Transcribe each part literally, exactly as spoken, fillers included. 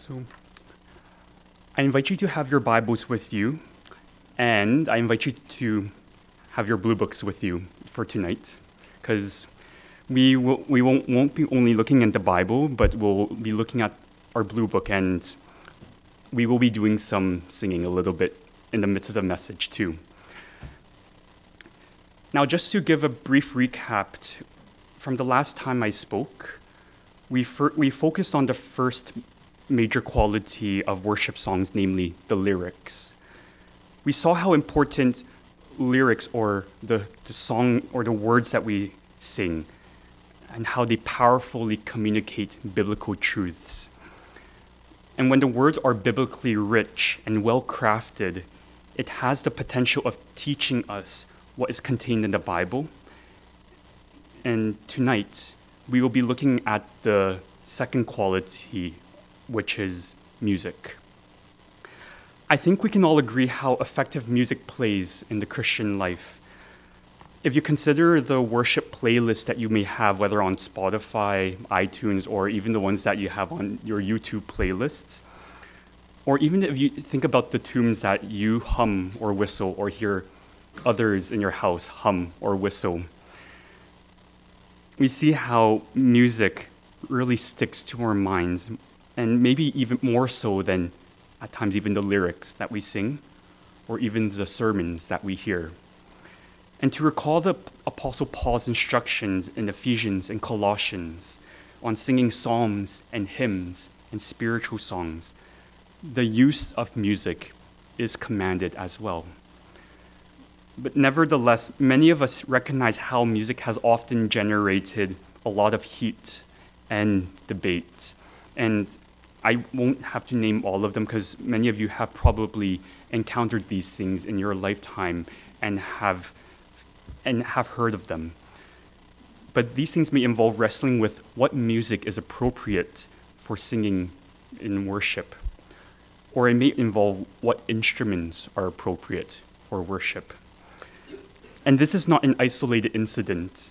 So I invite you to have your Bibles with you, and I invite you to have your blue books with you for tonight, because we will, we won't, won't be only looking at the Bible, but we'll be looking at our blue book, and we will be doing some singing a little bit in the midst of the message too. Now, just to give a brief recap, t- from the last time I spoke, we fir- we focused on the first major quality of worship songs, namely the lyrics. We saw how important lyrics, or the, the song or the words that we sing, and how they powerfully communicate biblical truths. And when the words are biblically rich and well crafted, it has the potential of teaching us what is contained in the Bible. And tonight, we will be looking at the second quality, which is music. I think we can all agree how effective music plays in the Christian life. If you consider the worship playlist that you may have, whether on Spotify, iTunes, or even the ones that you have on your YouTube playlists, or even if you think about the tunes that you hum or whistle or hear others in your house hum or whistle, we see how music really sticks to our minds, and maybe even more so than at times even the lyrics that we sing or even the sermons that we hear. And to recall the Apostle Paul's instructions in Ephesians and Colossians on singing psalms and hymns and spiritual songs, the use of music is commanded as well. But nevertheless, many of us recognize how music has often generated a lot of heat and debate. And I won't have to name all of them, because many of you have probably encountered these things in your lifetime and have and have heard of them. But these things may involve wrestling with what music is appropriate for singing in worship, or it may involve what instruments are appropriate for worship. And this is not an isolated incident.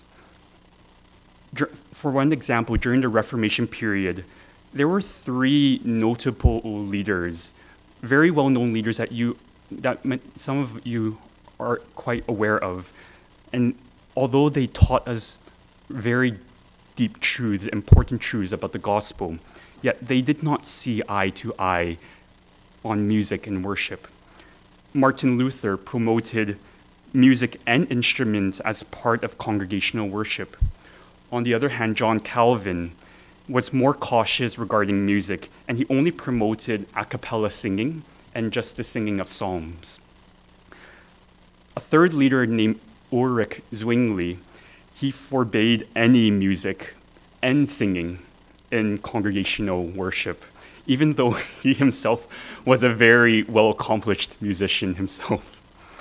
For one example, during the Reformation period, there were three notable leaders, very well-known leaders that you, that some of you are quite aware of. And although they taught us very deep truths, important truths about the gospel, yet they did not see eye to eye on music and worship. Martin Luther promoted music and instruments as part of congregational worship. On the other hand, John Calvin was more cautious regarding music, and he only promoted a cappella singing and just the singing of psalms. A third leader named Ulrich Zwingli, he forbade any music and singing in congregational worship, even though he himself was a very well-accomplished musician himself.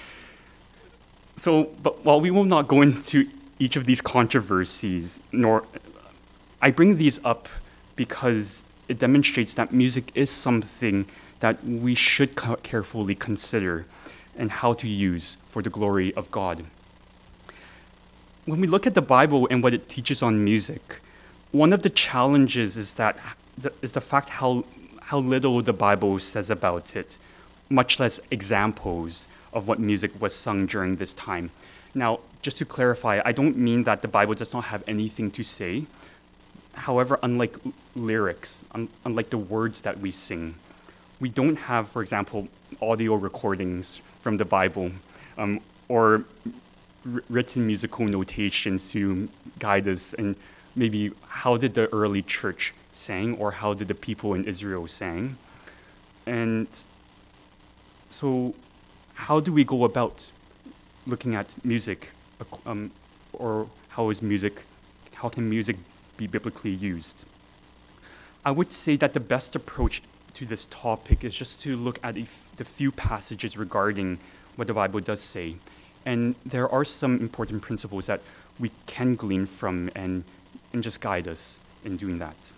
So, but while we will not go into each of these controversies, nor I bring these up because it demonstrates that music is something that we should carefully consider and how to use for the glory of God. When we look at the Bible and what it teaches on music, one of the challenges is that is the fact how how little the Bible says about it, much less examples of what music was sung during this time. Now, just to clarify, I don't mean that the Bible does not have anything to say. However, unlike lyrics, un- unlike the words that we sing, we don't have, for example, audio recordings from the Bible um, or r- written musical notations to guide us in maybe how did the early church sing, or how did the people in Israel sing. And so how do we go about looking at music, um, or how is music, how can music be biblically used? I would say that the best approach to this topic is just to look at f- the few passages regarding what the Bible does say. And there are some important principles that we can glean from and, and just guide us in doing that.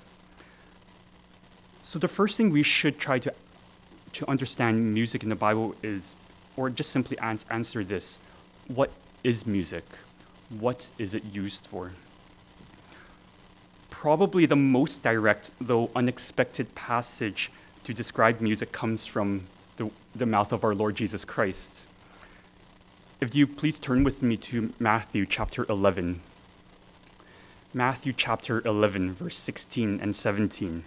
So the first thing we should try to, to understand music in the Bible is, or just simply ans- answer this: what is music? What is it used for? Probably the most direct, though unexpected passage to describe music comes from the, the mouth of our Lord Jesus Christ. If you please turn with me to Matthew chapter eleven. Matthew chapter eleven, verse sixteen and seventeen.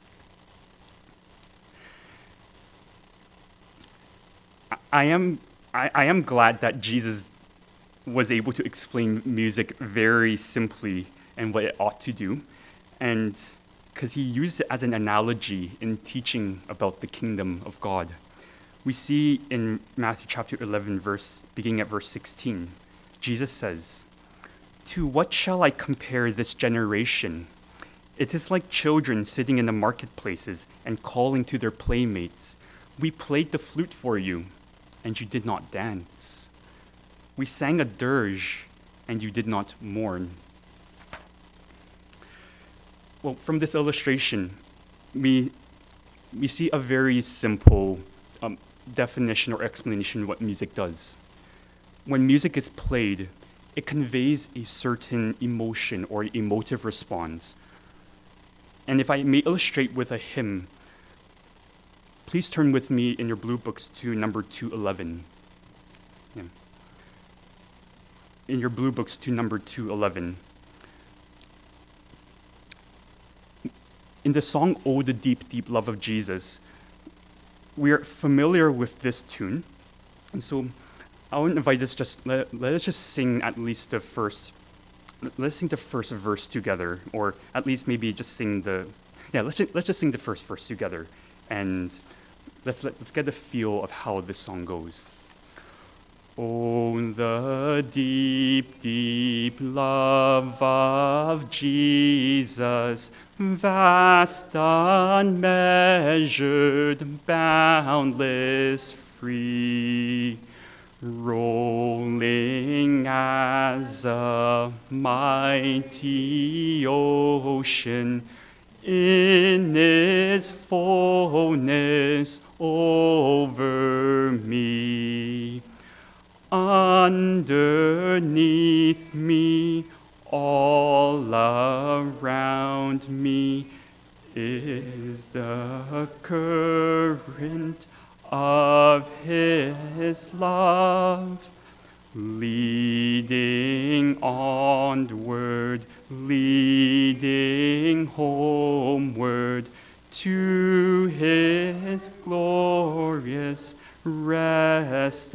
I am, I, I am glad that Jesus was able to explain music very simply and what it ought to do, and because he used it as an analogy in teaching about the kingdom of God. We see in Matthew chapter eleven, verse beginning at verse sixteen, Jesus says, "To what shall I compare this generation? It is like children sitting in the marketplaces and calling to their playmates, 'We played the flute for you, and you did not dance. We sang a dirge, and you did not mourn.'" Well, from this illustration, we we see a very simple um, definition or explanation of what music does. When music is played, it conveys a certain emotion or emotive response. And if I may illustrate with a hymn, please turn with me in your blue books to number two eleven. Yeah. In your blue books to number two eleven. In the song, "Oh, the Deep, Deep Love of Jesus," we are familiar with this tune. And so I would invite us just, let, let us just sing at least the first, let's sing the first verse together, or at least maybe just sing the, yeah, let's just, let's just sing the first verse together, and let's let, let's get the feel of how this song goes. Oh, the deep, deep love of Jesus, vast, unmeasured, boundless, free, rolling as a mighty ocean in its fullness over me. Underneath me, all around me, is the current of His love, leading onward, leading homeward to His glorious rest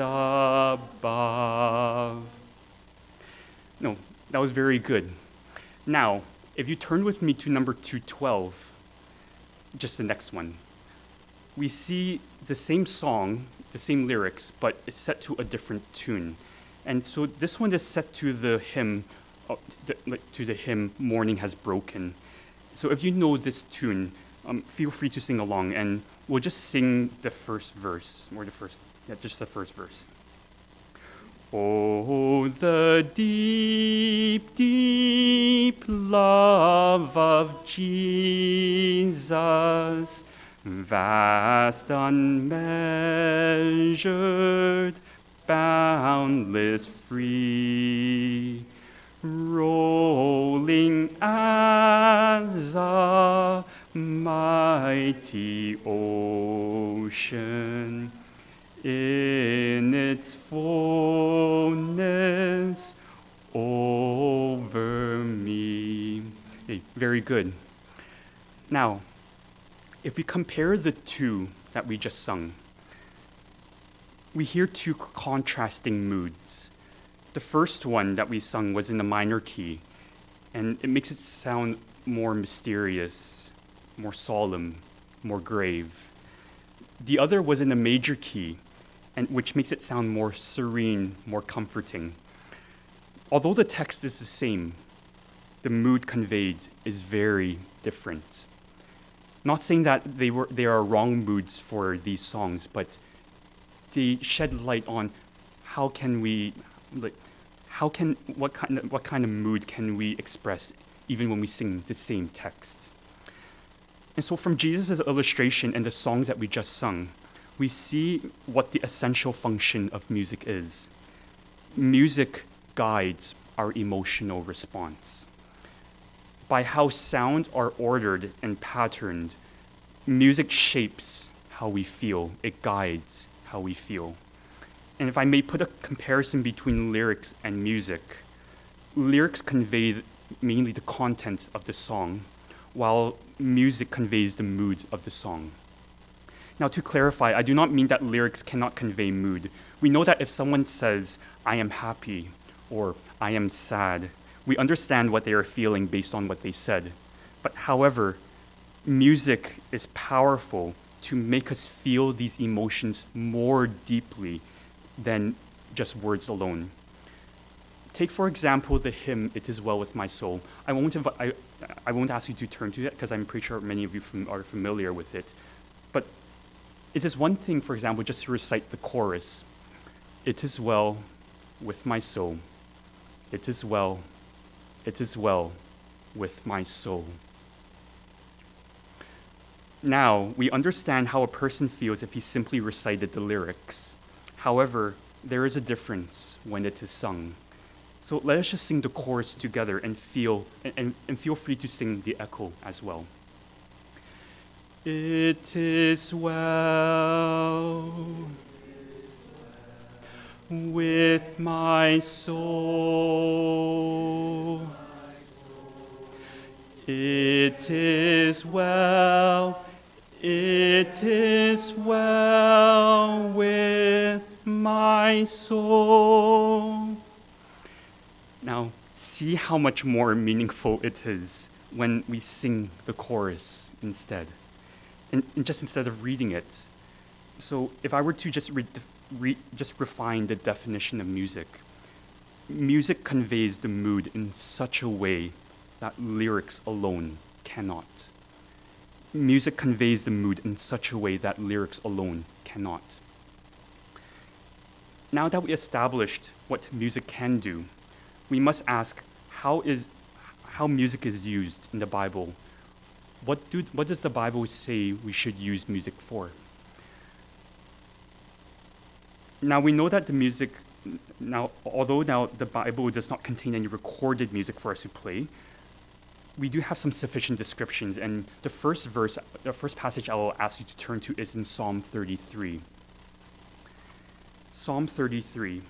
above. No, that was very good. Now, if you turn with me to number two twelve, just the next one, we see the same song, the same lyrics, but it's set to a different tune. And so this one is set to the hymn, uh, the, to the hymn "Morning Has Broken." So if you know this tune, um, feel free to sing along, and we'll just sing the first verse, or the first, yeah, just the first verse. Oh, the deep, deep love of Jesus, vast, unmeasured, boundless, free, rolling as a mighty ocean in its fullness over me. Hey, very good. Now, if we compare the two that we just sung, we hear two contrasting moods. The first one that we sung was in the minor key, and it makes it sound more mysterious, more solemn, more grave. The other was in the major key, and which makes it sound more serene, more comforting. Although the text is the same, the mood conveyed is very different. Not saying that they were they are wrong moods for these songs, but they shed light on how can we, like, how can what kind of, what kind of mood can we express even when we sing the same text. And so from Jesus' illustration and the songs that we just sung, we see what the essential function of music is. Music guides our emotional response. By how sound are ordered and patterned, Music shapes how we feel. It guides how we feel. And if I may put a comparison between lyrics and music, lyrics convey mainly the content of the song, while music conveys the mood of the song. Now, to clarify, I do not mean that lyrics cannot convey mood. We know that if someone says, "I am happy," or "I am sad," we understand what they are feeling based on what they said. But however, music is powerful to make us feel these emotions more deeply than just words alone. Take, for example, the hymn, "It Is Well With My Soul." I won't, inv- I, I won't ask you to turn to it because I'm pretty sure many of you fam- are familiar with it. But it is one thing, for example, just to recite the chorus. "It is well with my soul. It is well, it is well with my soul." Now, we understand how a person feels if he simply recited the lyrics. However, there is a difference when it is sung. So let us just sing the chorus together and feel and, and feel free to sing the echo as well. It is well with my soul. It is well, it is well with my soul. Now, see how much more meaningful it is when we sing the chorus instead, and, and just instead of reading it. So if I were to just re- re- just refine the definition of music, music conveys the mood in such a way that lyrics alone cannot. Music conveys the mood in such a way that lyrics alone cannot. Now that we established what music can do, we must ask how is how music is used in the Bible. What do what does the Bible say we should use music for? Now we know that the music now although now the Bible does not contain any recorded music for us to play, we do have some sufficient descriptions, and the first verse, the first passage I will ask you to turn to is in Psalm thirty-three. Psalm thirty-three.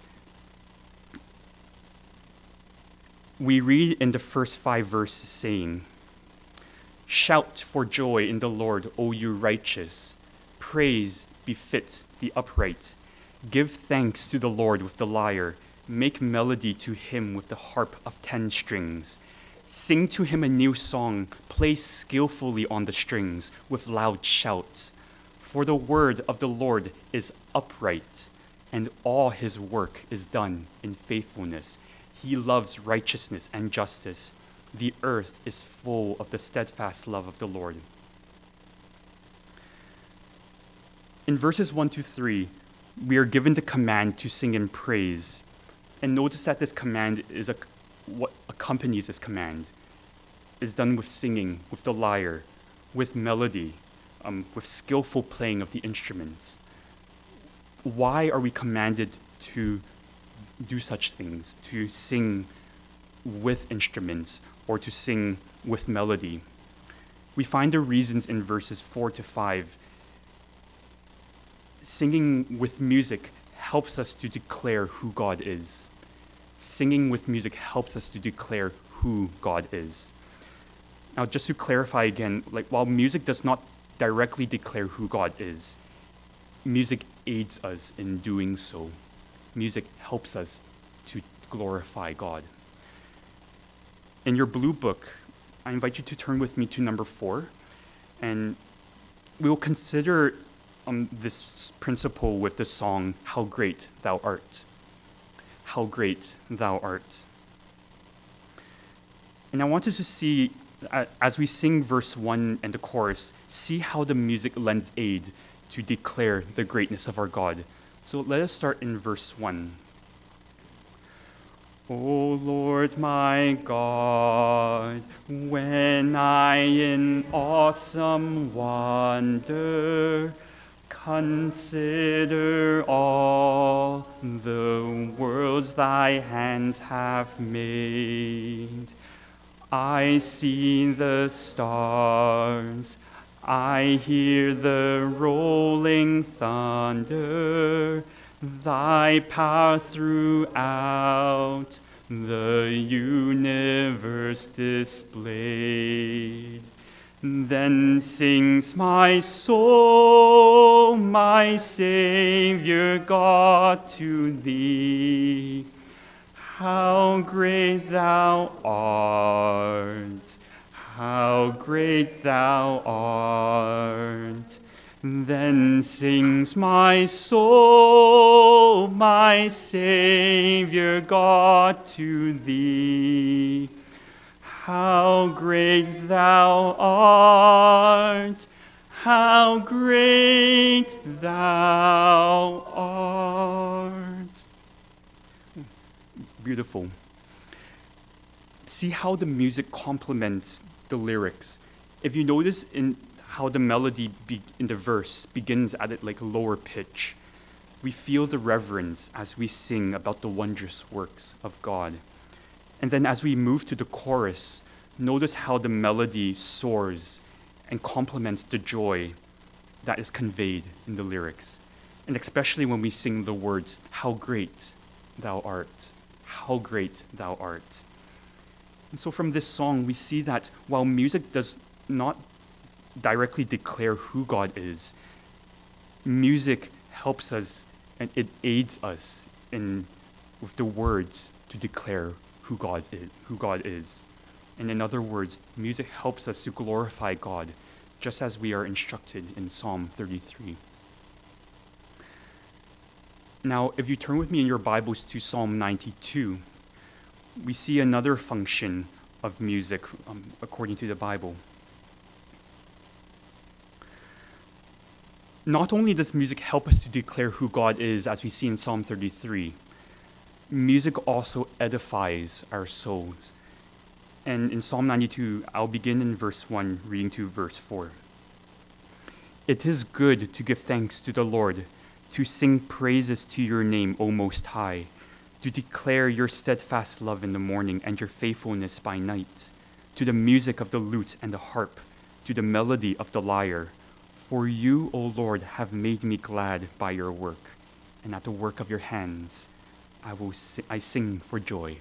We read in the first five verses saying, "Shout for joy in the Lord, O you righteous. Praise befits the upright. Give thanks to the Lord with the lyre. Make melody to him with the harp of ten strings. Sing to him a new song. Play skillfully on the strings with loud shouts. For the word of the Lord is upright, and all his work is done in faithfulness. He loves righteousness and justice. The earth is full of the steadfast love of the Lord." In verses one to three, we are given the command to sing in praise. And notice that this command is a, what accompanies this command is done with singing, with the lyre, with melody, um, with skillful playing of the instruments. Why are we commanded to do such things, to sing with instruments or to sing with melody? We find the reasons in verses four to five. Singing with music helps us to declare who God is. Singing with music helps us to declare who God is. Now, just to clarify again, like while music does not directly declare who God is, music aids us in doing so. Music helps us to glorify God. In your blue book, I invite you to turn with me to number four, and we will consider um, this principle with the song, "How Great Thou Art." How great thou art. And I want us to see, uh, as we sing verse one and the chorus, see how the music lends aid to declare the greatness of our God. So let us start in verse one. "O Lord my God, when I in awesome wonder consider all the worlds thy hands have made, I see the stars, I hear the rolling thunder, thy power throughout the universe displayed. Then sings my soul, my Savior God, to thee. How great thou art, how great thou art. Then sings my soul, my Savior God, to thee. How great thou art, how great thou art. Beautiful. See how the music complements the lyrics. If you notice in how the melody be, in the verse begins at it like a lower pitch, we feel the reverence as we sing about the wondrous works of God. And then as we move to the chorus, notice how the melody soars and complements the joy that is conveyed in the lyrics. And especially when we sing the words, how great thou art, how great thou art. And so from this song, we see that while music does not directly declare who God is, music helps us and it aids us in with the words to declare who God is, who God is. And in other words, music helps us to glorify God, just as we are instructed in Psalm thirty-three. Now, if you turn with me in your Bibles to Psalm ninety-two, we see another function of music um, according to the Bible. Not only does music help us to declare who God is, as we see in Psalm thirty-three, music also edifies our souls. And in Psalm ninety-two, I'll begin in verse one, reading to verse four. It is good to give thanks to the Lord, to sing praises to your name, O Most High, to declare your steadfast love in the morning and your faithfulness by night, to the music of the lute and the harp, to the melody of the lyre. For you, O Lord, have made me glad by your work, and at the work of your hands I will si- I sing for joy.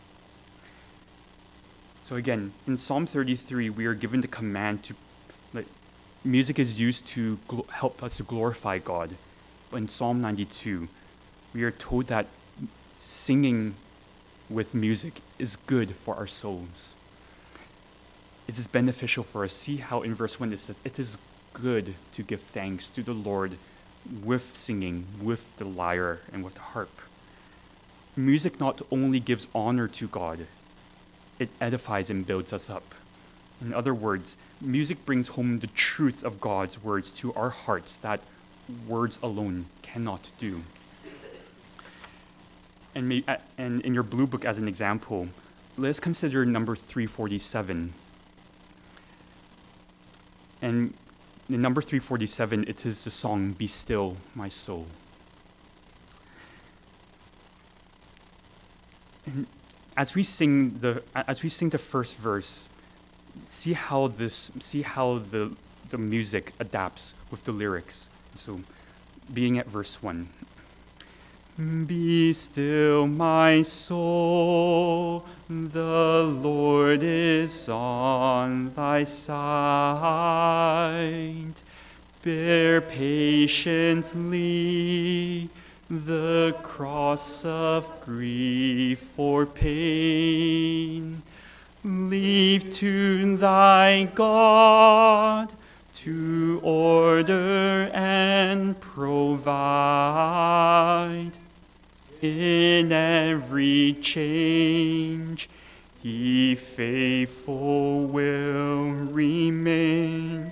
So again, in Psalm thirty-three, we are given the command to, like, music is used to gl- help us to glorify God. But in Psalm ninety-two, we are told that singing with music is good for our souls. It is beneficial for us. See how in verse one it says, it is good to give thanks to the Lord with singing, with the lyre, and with the harp. Music not only gives honor to God, it edifies and builds us up. In other words, music brings home the truth of God's words to our hearts that words alone cannot do. And, may, and in your blue book as an example, let's consider number three forty-seven. And in number three forty-seven, it is the song, Be Still, My Soul. And as we sing the as we sing the first verse, see how this see how the the music adapts with the lyrics. So, being at verse one. Be still, my soul, the Lord is on thy side. Bear patiently the cross of grief or pain. Leave to thy God to order and provide. In every change, he faithful will remain.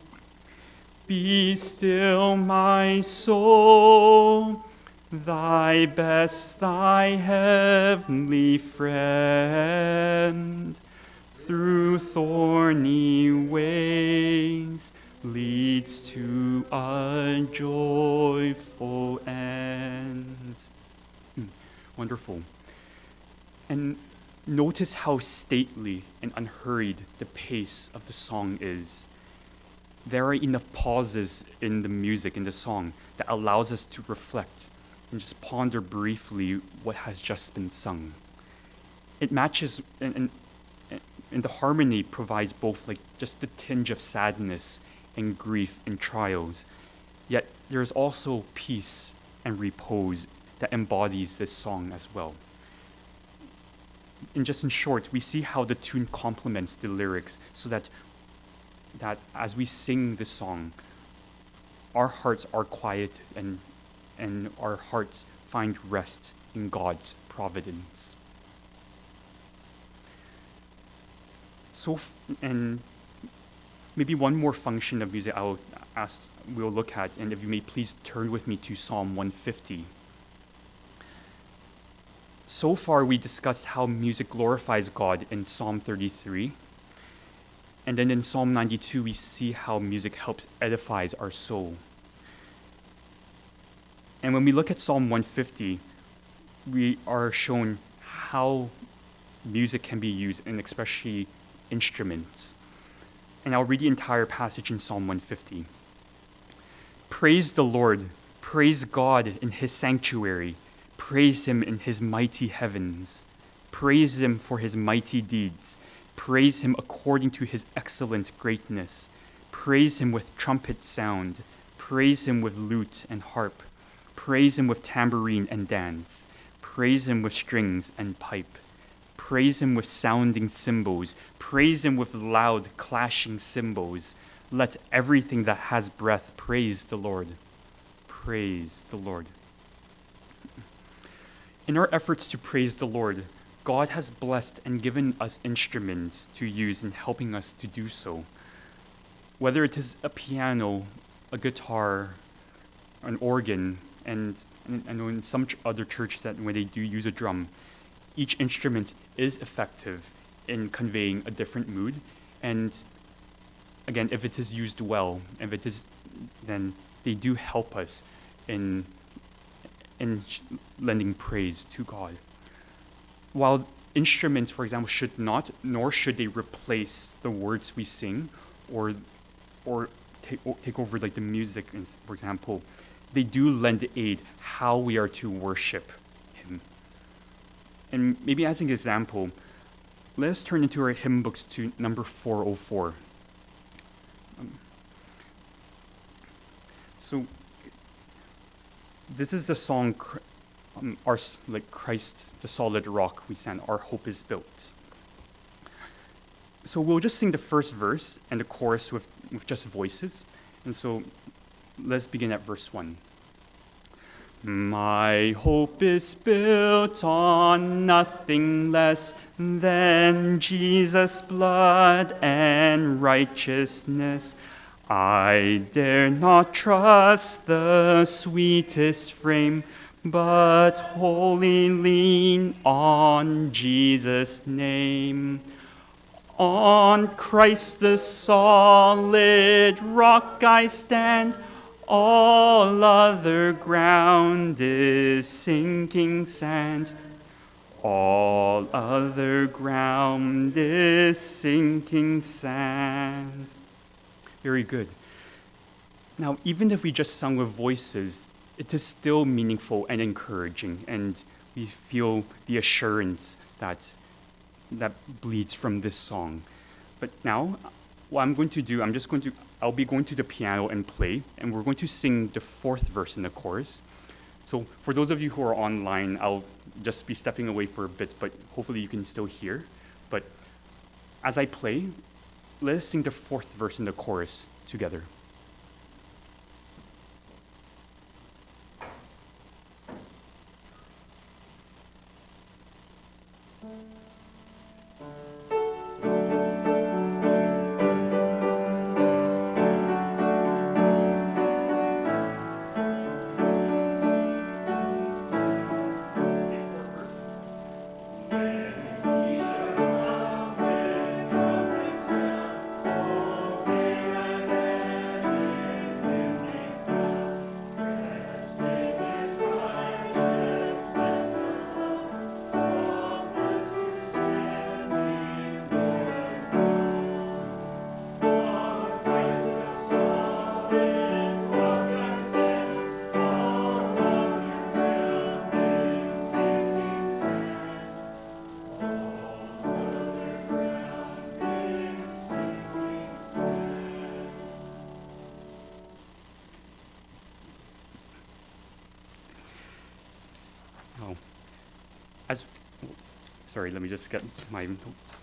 Be still, my soul, thy best, thy heavenly friend, through thorny ways leads to a joyful end. Mm, wonderful. And notice how stately and unhurried the pace of the song is. there are enough pauses in the music, in the song, that allows us to reflect and just ponder briefly what has just been sung. It matches, and, and, and the harmony provides both like just the tinge of sadness and grief and trials, yet there's also peace and repose that embodies this song as well. And just in short, we see how the tune complements the lyrics so that that as we sing this song, our hearts are quiet and and our hearts find rest in God's providence. So, f- and maybe one more function of music I'll ask, we'll look at, and if you may please turn with me to Psalm one fifty. So far, we discussed how music glorifies God in Psalm thirty-three. And then in Psalm ninety-two, we see how music helps edifies our soul. And when we look at Psalm one fifty, we are shown how music can be used, and especially instruments. And I'll read the entire passage in Psalm one fifty. Praise the Lord, praise God in his sanctuary, praise him in his mighty heavens, praise him for his mighty deeds, praise him according to his excellent greatness, praise him with trumpet sound, praise him with lute and harp, praise him with tambourine and dance, praise him with strings and pipe, praise him with sounding cymbals, praise him with loud clashing cymbals. Let everything that has breath praise the Lord. Praise the Lord. In our efforts to praise the Lord, God has blessed and given us instruments to use in helping us to do so. Whether it is a piano, a guitar, an organ, and I know in some ch- other churches that when they do use a drum, each instrument is effective in conveying a different mood. And again, if it is used well, if it is, then they do help us in in sh- lending praise to God. While instruments, for example, should not, nor should they replace the words we sing, or or take o- take over like the music, ins- for example, they do lend aid how we are to worship Him. And maybe as an example, let us turn into our hymn books to number four oh four. Um, so this is the song, Chr- um, our s- like Christ, the solid rock. We sang, "Our hope is built." So we'll just sing the first verse and the chorus with, with just voices. And so let's begin at verse one. My hope is built on nothing less than Jesus' blood and righteousness. I dare not trust the sweetest frame, but wholly lean on Jesus' name. On Christ the solid rock I stand, all other ground is sinking sand. All other ground is sinking sand. Very good. Now, even if we just sung with voices, it is still meaningful and encouraging, and we feel the assurance that that bleeds from this song. But now, what I'm going to do, I'm just going to, I'll be going to the piano and play, and we're going to sing the fourth verse in the chorus. So for those of you who are online, I'll just be stepping away for a bit, but hopefully you can still hear. But as I play, let us sing the fourth verse in the chorus together. as sorry, let me just get my notes.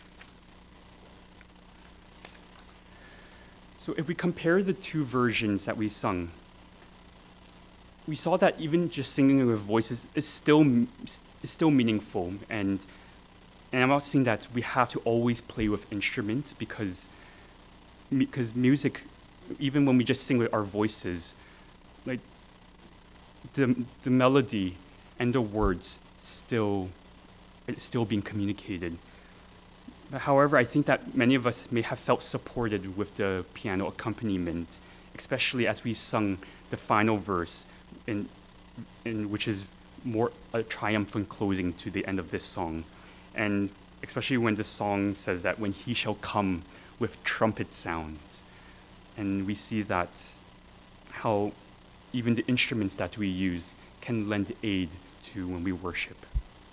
So if we compare the two versions that we sung, we saw that even just singing with voices is still is still meaningful, and and I'm not saying that we have to always play with instruments because because music, even when we just sing with our voices, like the the melody and the words still it's still being communicated. However, I think that many of us may have felt supported with the piano accompaniment, especially as we sung the final verse, in, in which is more a triumphant closing to the end of this song. And especially when the song says that when he shall come with trumpet sounds. And we see that how even the instruments that we use can lend aid to when we worship.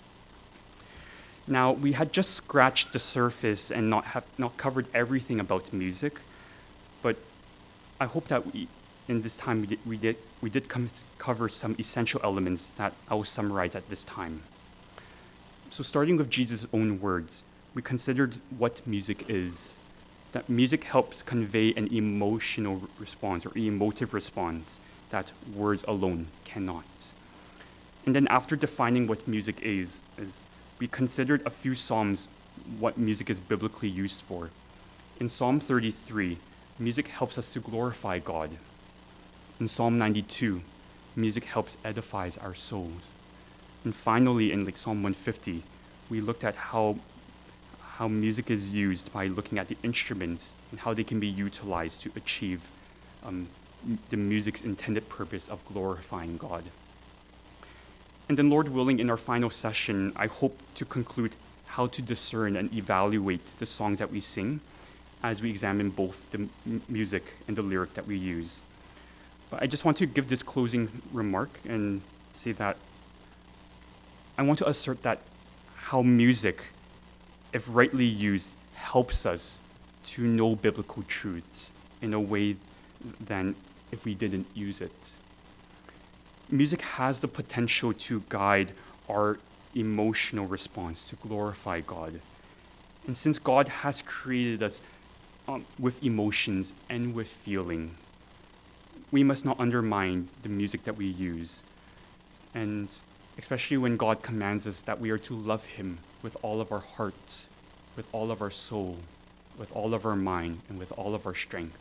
Now, we had just scratched the surface and not have not covered everything about music, but I hope that we, in this time we did we did we did come cover some essential elements that I will summarize at this time. So, starting with Jesus' own words, we considered what music is. That music helps convey an emotional response or emotive response that words alone cannot. And then, after defining what music is, is we considered a few psalms what music is biblically used for. In Psalm thirty-three, music helps us to glorify God. In Psalm ninety-two, music helps edifies our souls. And finally, in like Psalm one fifty, we looked at how how music is used by looking at the instruments and how they can be utilized to achieve um, the music's intended purpose of glorifying God. And then, Lord willing, in our final session, I hope to conclude how to discern and evaluate the songs that we sing as we examine both the m- music and the lyric that we use. But I just want to give this closing remark and say that I want to assert that how music, if rightly used, helps us to know biblical truths in a way than if we didn't use it. Music has the potential to guide our emotional response to glorify God. And since God has created us um, with emotions and with feelings, we must not undermine the music that we use. And especially when God commands us that we are to love Him with all of our heart, with all of our soul, with all of our mind, and with all of our strength.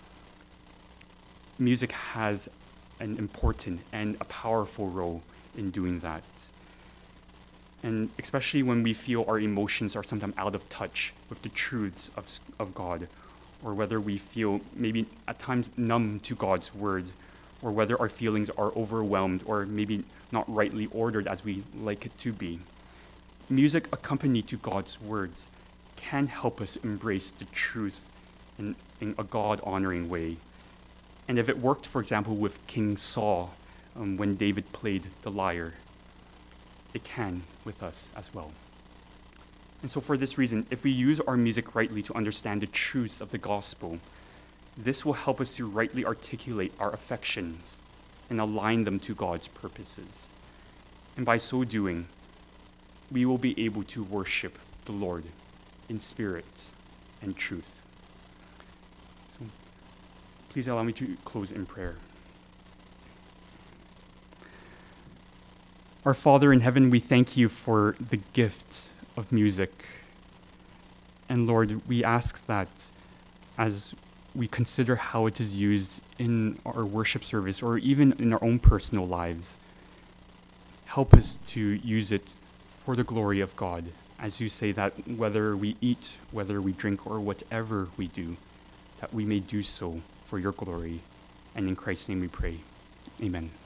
Music has an important and a powerful role in doing that. And especially when we feel our emotions are sometimes out of touch with the truths of, of God, or whether we feel maybe at times numb to God's word, or whether our feelings are overwhelmed or maybe not rightly ordered as we like it to be. Music accompanied to God's words can help us embrace the truth in, in a God-honoring way. And if it worked, for example, with King Saul, um, when David played the lyre, it can with us as well. And so for this reason, if we use our music rightly to understand the truths of the gospel, this will help us to rightly articulate our affections and align them to God's purposes. And by so doing, we will be able to worship the Lord in spirit and truth. So please allow me to close in prayer. Our Father in heaven, we thank you for the gift of music. And Lord, we ask that as we consider how it is used in our worship service or even in our own personal lives, help us to use it for the glory of God. As you say that whether we eat, whether we drink, or whatever we do, that we may do so for your glory. And in Christ's name we pray. Amen.